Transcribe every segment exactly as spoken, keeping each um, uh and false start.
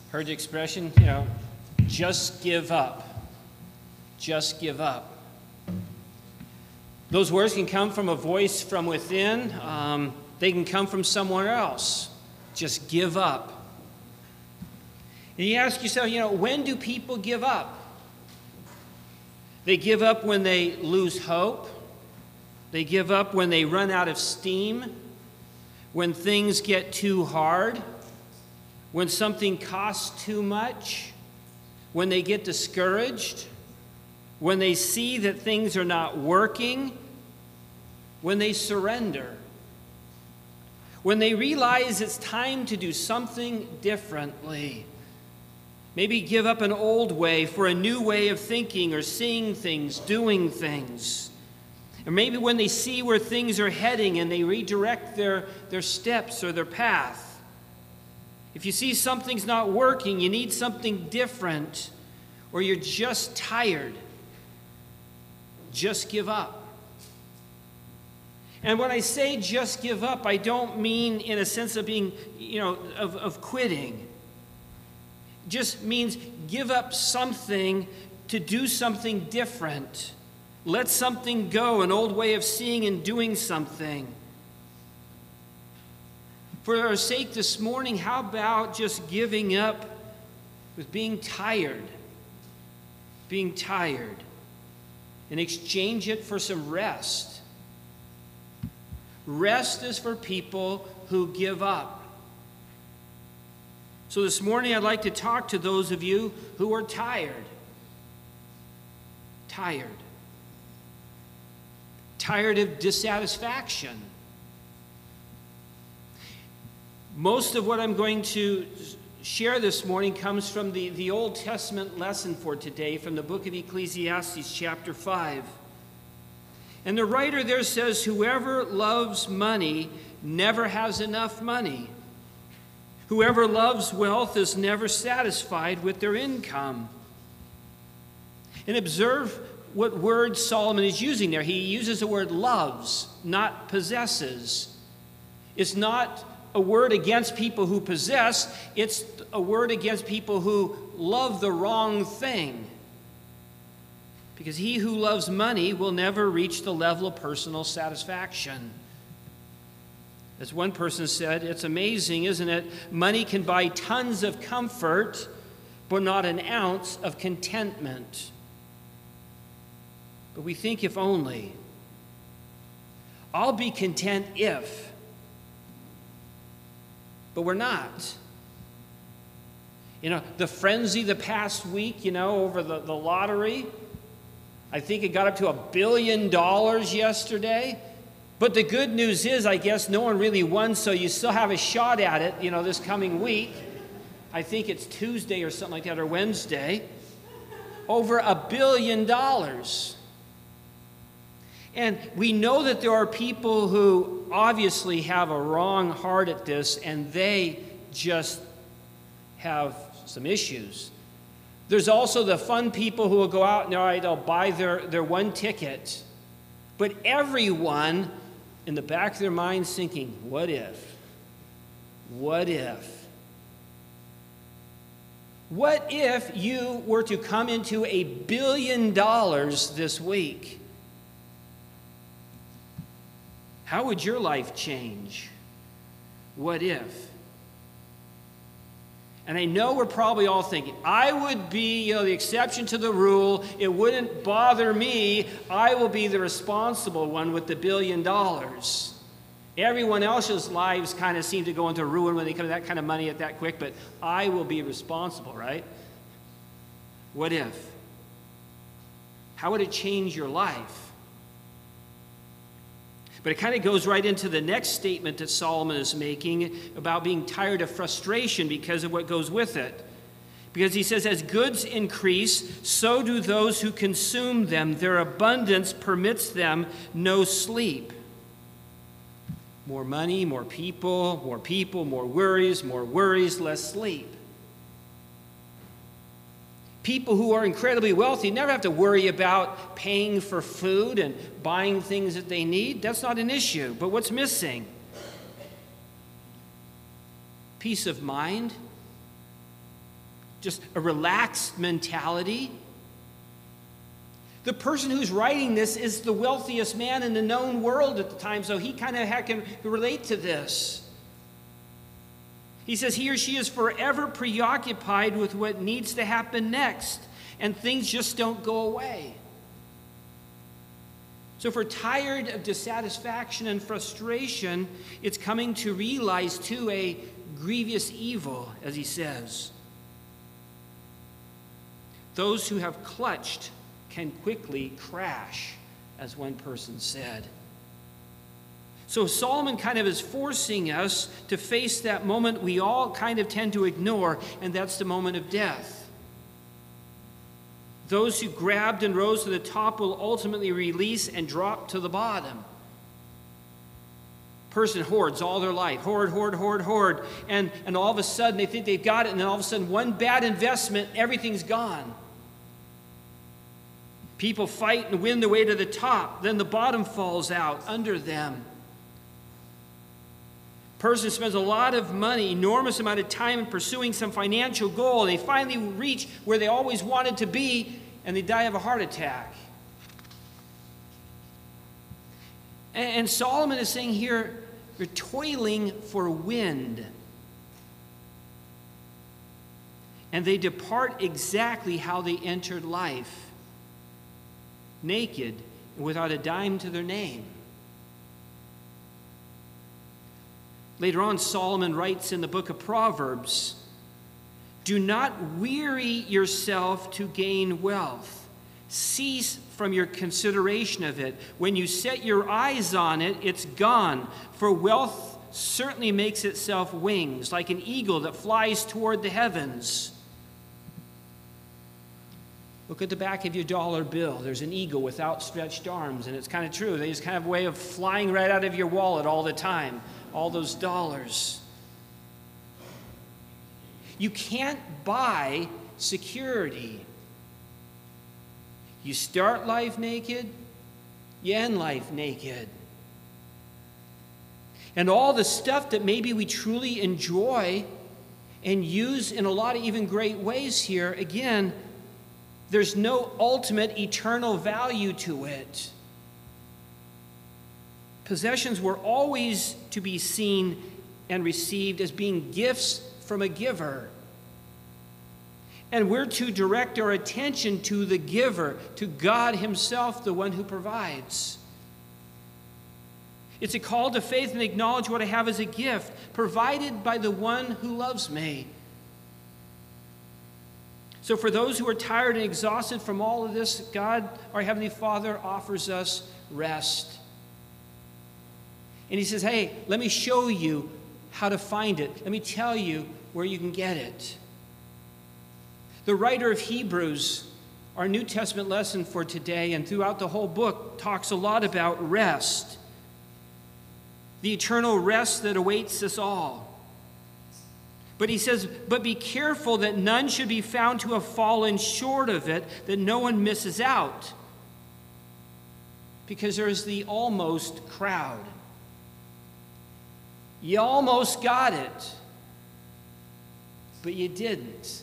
Heard the expression, you know, just give up. Just give up. Those words can come from a voice from within. Um, they can come from someone else. Just give up. And you ask yourself, you know, when do people give up? They give up when they lose hope. They give up when they run out of steam. When things get too hard. When something costs too much. When they get discouraged. When they see that things are not working. When they surrender. When they realize it's time to do something differently. Maybe give up an old way for a new way of thinking or seeing things, doing things. Or maybe when they see where things are heading and they redirect their, their steps or their path. If you see something's not working, you need something different, or you're just tired, just give up. And when I say just give up, I don't mean in a sense of being, you know, of, of quitting. It just means give up something to do something different. Let something go, an old way of seeing and doing something. For our sake this morning, how about just giving up with being tired? Being tired. And exchange it for some rest. Rest is for people who give up. So this morning I'd like to talk to those of you who are tired. Tired. Tired of dissatisfaction. Most of what I'm going to share this morning comes from the, the Old Testament lesson for today from the book of Ecclesiastes, chapter five. And the writer there says, whoever loves money never has enough money. Whoever loves wealth is never satisfied with their income. And observe what word Solomon is using there. He uses the word loves, not possesses. It's not a word against people who possess. It's a word against people who love the wrong thing. Because he who loves money will never reach the level of personal satisfaction. As one person said, it's amazing, isn't it? Money can buy tons of comfort, but not an ounce of contentment. But we think if only. I'll be content if. But we're not. You know, the frenzy the past week, you know, over the, the lottery, I think it got up to a billion dollars yesterday. But the good news is, I guess, no one really won, so you still have a shot at it, you know, this coming week. I think it's Tuesday or something like that, or Wednesday. Over a billion dollars. And we know that there are people who obviously have a wrong heart at this, and they just have some issues. There's also the fun people who will go out and all right, they'll buy their, their one ticket. But everyone in the back of their minds thinking, what if? What if? What if you were to come into a billion dollars this week? How would your life change? What if? And I know we're probably all thinking, I would be, you know, the exception to the rule. It wouldn't bother me. I will be the responsible one with the billion dollars. Everyone else's lives kind of seem to go into ruin when they come to that kind of money at that quick, but I will be responsible, right? What if? How would it change your life? But it kind of goes right into the next statement that Solomon is making about being tired of frustration because of what goes with it. Because he says, as goods increase, so do those who consume them. Their abundance permits them no sleep. More money, more people, more people, more worries, more worries, less sleep. People who are incredibly wealthy never have to worry about paying for food and buying things that they need. That's not an issue. But what's missing? Peace of mind, just a relaxed mentality. The person who's writing this is the wealthiest man in the known world at the time, so he kind of can relate to this. He says he or she is forever preoccupied with what needs to happen next, and things just don't go away. So if we're tired of dissatisfaction and frustration, it's coming to realize, too, a grievous evil, as he says. Those who have clutched can quickly crash, as one person said. So Solomon kind of is forcing us to face that moment we all kind of tend to ignore, and that's the moment of death. Those who grabbed and rose to the top will ultimately release and drop to the bottom. Person hoards all their life, hoard, hoard, hoard, hoard, and, and all of a sudden they think they've got it, and then all of a sudden one bad investment, everything's gone. People fight and win their way to the top, then the bottom falls out under them. Person spends a lot of money, enormous amount of time in pursuing some financial goal, and they finally reach where they always wanted to be, and they die of a heart attack. And, and Solomon is saying here, you're toiling for wind. And they depart exactly how they entered life, naked and without a dime to their name. Later on, Solomon writes in the book of Proverbs, "Do not weary yourself to gain wealth. Cease from your consideration of it. When you set your eyes on it, it's gone. For wealth certainly makes itself wings, like an eagle that flies toward the heavens." Look at the back of your dollar bill. There's an eagle with outstretched arms, and it's kind of true. They just kind of a way of flying right out of your wallet all the time. All those dollars. You can't buy security. You start life naked, you end life naked. And all the stuff that maybe we truly enjoy and use in a lot of even great ways here, again, there's no ultimate eternal value to it. Possessions were always to be seen and received as being gifts from a giver. And we're to direct our attention to the giver, to God himself, the one who provides. It's a call to faith and acknowledge what I have as a gift, provided by the one who loves me. So for those who are tired and exhausted from all of this, God, our Heavenly Father, offers us rest. And he says, hey, let me show you how to find it. Let me tell you where you can get it. The writer of Hebrews, our New Testament lesson for today and throughout the whole book, talks a lot about rest. The eternal rest that awaits us all. But he says, but be careful that none should be found to have fallen short of it, that no one misses out. Because there's the almost crowd. You almost got it, but you didn't.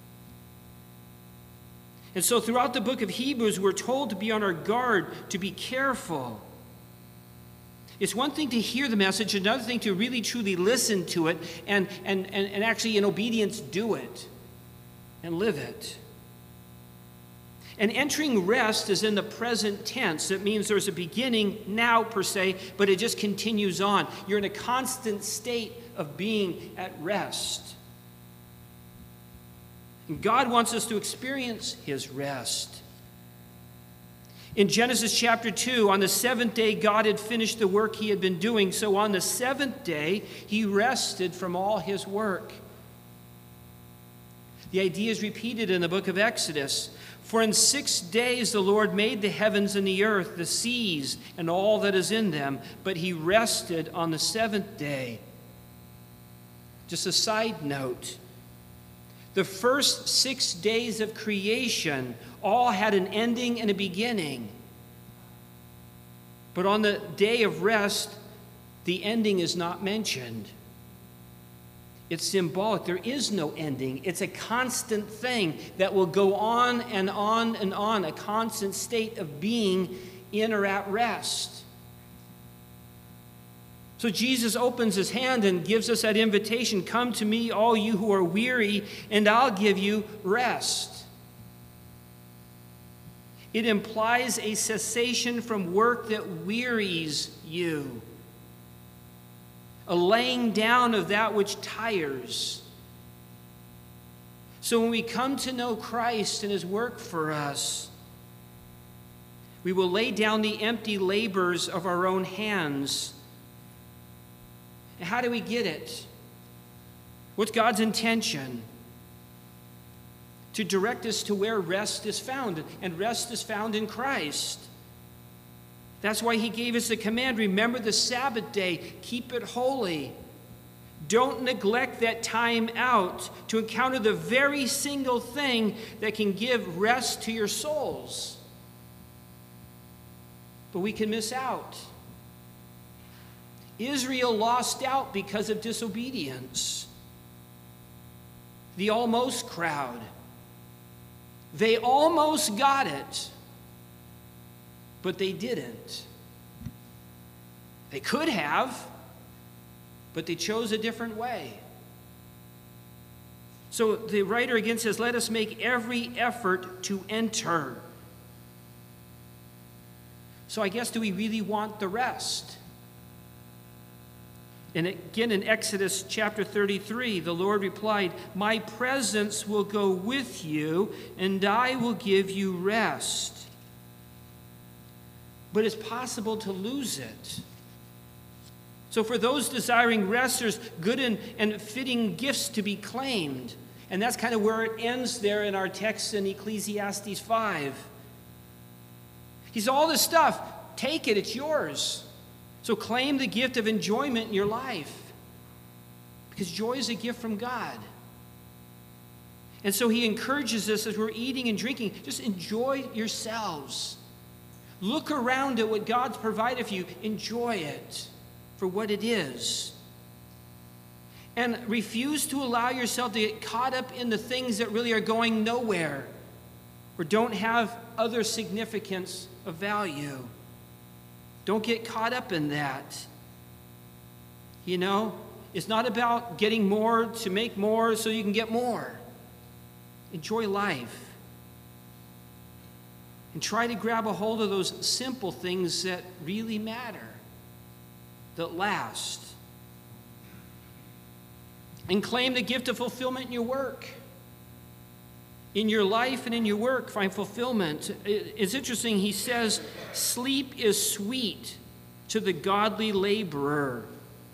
And so throughout the book of Hebrews, we're told to be on our guard, to be careful. It's one thing to hear the message, another thing to really truly listen to it and, and, and, and actually in obedience do it and live it. And entering rest is in the present tense. It means there's a beginning now, per se, but it just continues on. You're in a constant state of being at rest. And God wants us to experience his rest. In Genesis chapter two, on the seventh day, God had finished the work he had been doing. So on the seventh day, he rested from all his work. The idea is repeated in the book of Exodus. For in six days the Lord made the heavens and the earth, the seas, and all that is in them, but he rested on the seventh day. Just a side note. The first six days of creation all had an ending and a beginning. But on the day of rest, the ending is not mentioned. It's symbolic. There is no ending. It's a constant thing that will go on and on and on, a constant state of being in or at rest. So Jesus opens his hand and gives us that invitation, "Come to me, all you who are weary, and I'll give you rest." It implies a cessation from work that wearies you, a laying down of that which tires. So when we come to know Christ and his work for us, we will lay down the empty labors of our own hands. And how do we get it? What's God's intention? To direct us to where rest is found, and rest is found in Christ. That's why he gave us the command, remember the Sabbath day, keep it holy. Don't neglect that time out to encounter the very single thing that can give rest to your souls. But we can miss out. Israel lost out because of disobedience. The almost crowd. They almost got it, but they didn't. They could have, but they chose a different way. So the writer again says, let us make every effort to enter. So I guess, do we really want the rest? And again in Exodus chapter thirty-three, the Lord replied, my presence will go with you, and I will give you rest. But it's possible to lose it. So for those desiring rest, there's good and, and fitting gifts to be claimed. And that's kind of where it ends there in our text in Ecclesiastes five. He's all this stuff. Take it, it's yours. So claim the gift of enjoyment in your life, because joy is a gift from God. And so he encourages us as we're eating and drinking, just enjoy yourselves. Look around at what God's provided for you. Enjoy it for what it is. And refuse to allow yourself to get caught up in the things that really are going nowhere or don't have other significance of value. Don't get caught up in that. You know, it's not about getting more to make more so you can get more. Enjoy life. And try to grab a hold of those simple things that really matter, that last. And claim the gift of fulfillment in your work. In your life and in your work, find fulfillment. It's interesting, he says, sleep is sweet to the godly laborer.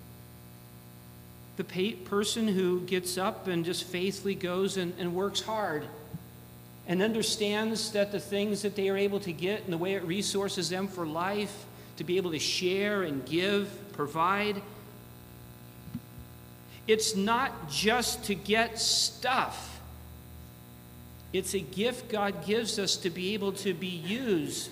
The person who gets up and just faithfully goes and, and works hard and understands that the things that they are able to get and the way it resources them for life, to be able to share and give, provide. It's not just to get stuff. It's a gift God gives us to be able to be used.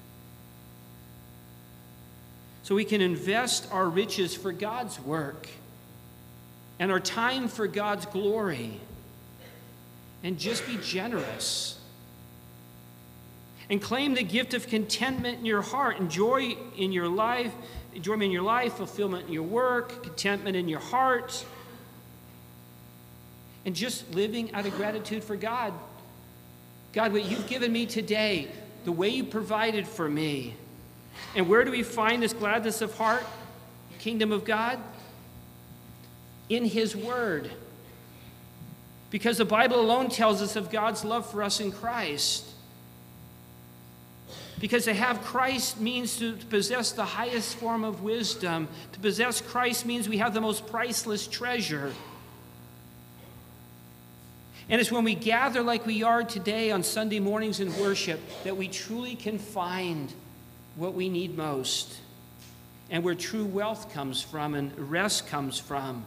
So we can invest our riches for God's work and our time for God's glory. And just be generous. And claim the gift of contentment in your heart. Enjoy in your life, enjoyment in your life, fulfillment in your work, contentment in your heart. And just living out of gratitude for God. God, what you've given me today, the way you provided for me. And where do we find this gladness of heart, kingdom of God? In his word. Because the Bible alone tells us of God's love for us in Christ. Because to have Christ means to possess the highest form of wisdom. To possess Christ means we have the most priceless treasure. And it's when we gather like we are today on Sunday mornings in worship that we truly can find what we need most and where true wealth comes from and rest comes from.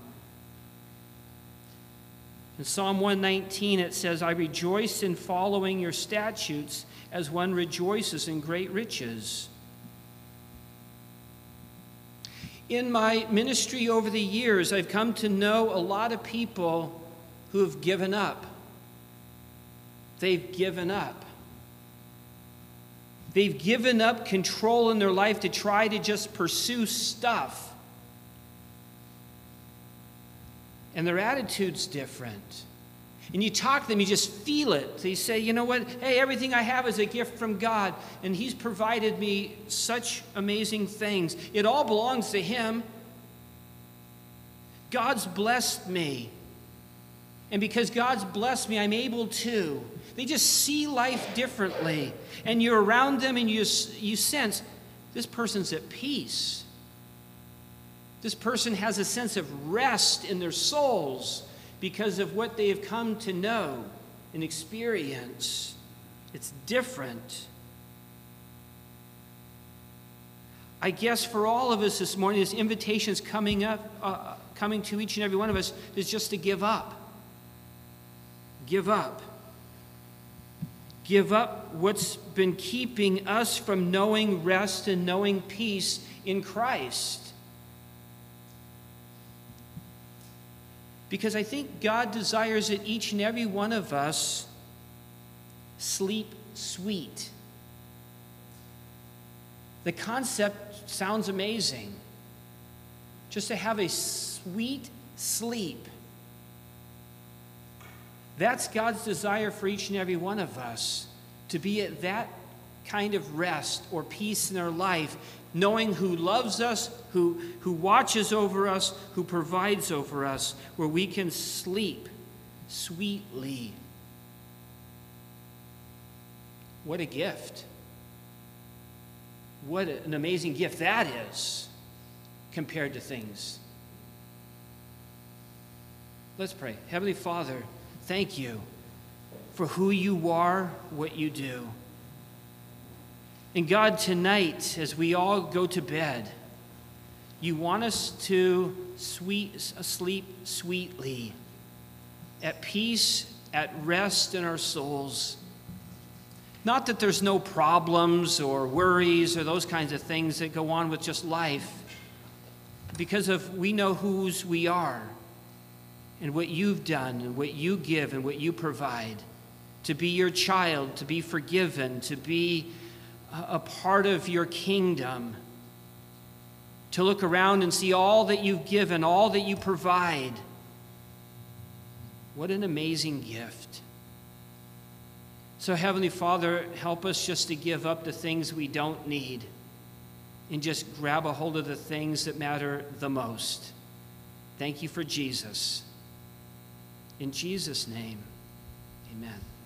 In Psalm one nineteen it says, I rejoice in following your statutes as one rejoices in great riches. In my ministry over the years, I've come to know a lot of people who have given up. They've given up. They've given up control in their life to try to just pursue stuff. And their attitude's different. And you talk to them, you just feel it. They say, you know what? Hey, everything I have is a gift from God, and He's provided me such amazing things. It all belongs to Him. God's blessed me. And because God's blessed me, I'm able to. They just see life differently. And you're around them and you, you sense, this person's at peace. This person has a sense of rest in their souls because of what they have come to know and experience. It's different. I guess for all of us this morning, this invitation is coming up, uh, coming to each and every one of us, is just to give up. Give up. Give up what's been keeping us from knowing rest and knowing peace in Christ. Because I think God desires that each and every one of us sleep sweet. The concept sounds amazing. Just to have a sweet sleep. That's God's desire for each and every one of us, to be at that kind of rest or peace in our life, knowing who loves us, who, who watches over us, who provides over us, where we can sleep sweetly. What a gift. What an amazing gift that is compared to things. Let's pray. Heavenly Father, thank you for who you are, what you do. And God, tonight, as we all go to bed, you want us to sweet, sleep sweetly, at peace, at rest in our souls. Not that there's no problems or worries or those kinds of things that go on with just life, because of we know whose we are and what you've done and what you give and what you provide. To be your child, to be forgiven, to be a part of your kingdom, to look around and see all that you've given, all that you provide. What an amazing gift. So, Heavenly Father, help us just to give up the things we don't need and just grab a hold of the things that matter the most. Thank you for Jesus. In Jesus' name, amen.